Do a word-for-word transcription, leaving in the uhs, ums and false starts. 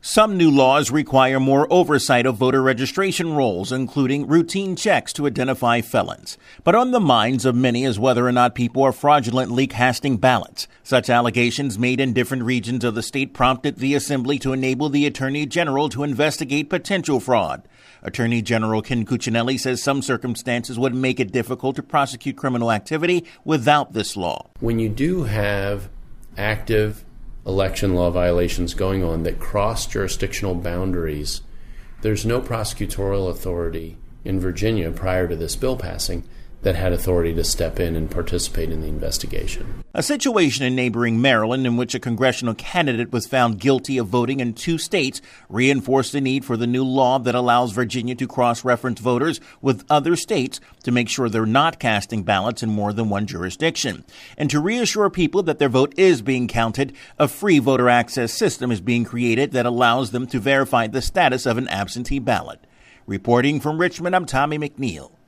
Some new laws require more oversight of voter registration rolls, including routine checks to identify felons. But on the minds of many is whether or not people are fraudulently casting ballots. Such allegations made in different regions of the state prompted the Assembly to enable the Attorney General to investigate potential fraud. Attorney General Ken Cuccinelli says some circumstances would make it difficult to prosecute criminal activity without this law. When you do have active election law violations going on that cross jurisdictional boundaries, there's no prosecutorial authority in Virginia prior to this bill passing that had authority to step in and participate in the investigation. A situation in neighboring Maryland in which a congressional candidate was found guilty of voting in two states reinforced the need for the new law that allows Virginia to cross-reference voters with other states to make sure they're not casting ballots in more than one jurisdiction. And to reassure people that their vote is being counted, a free voter access system is being created that allows them to verify the status of an absentee ballot. Reporting from Richmond, I'm Tommy McNeil.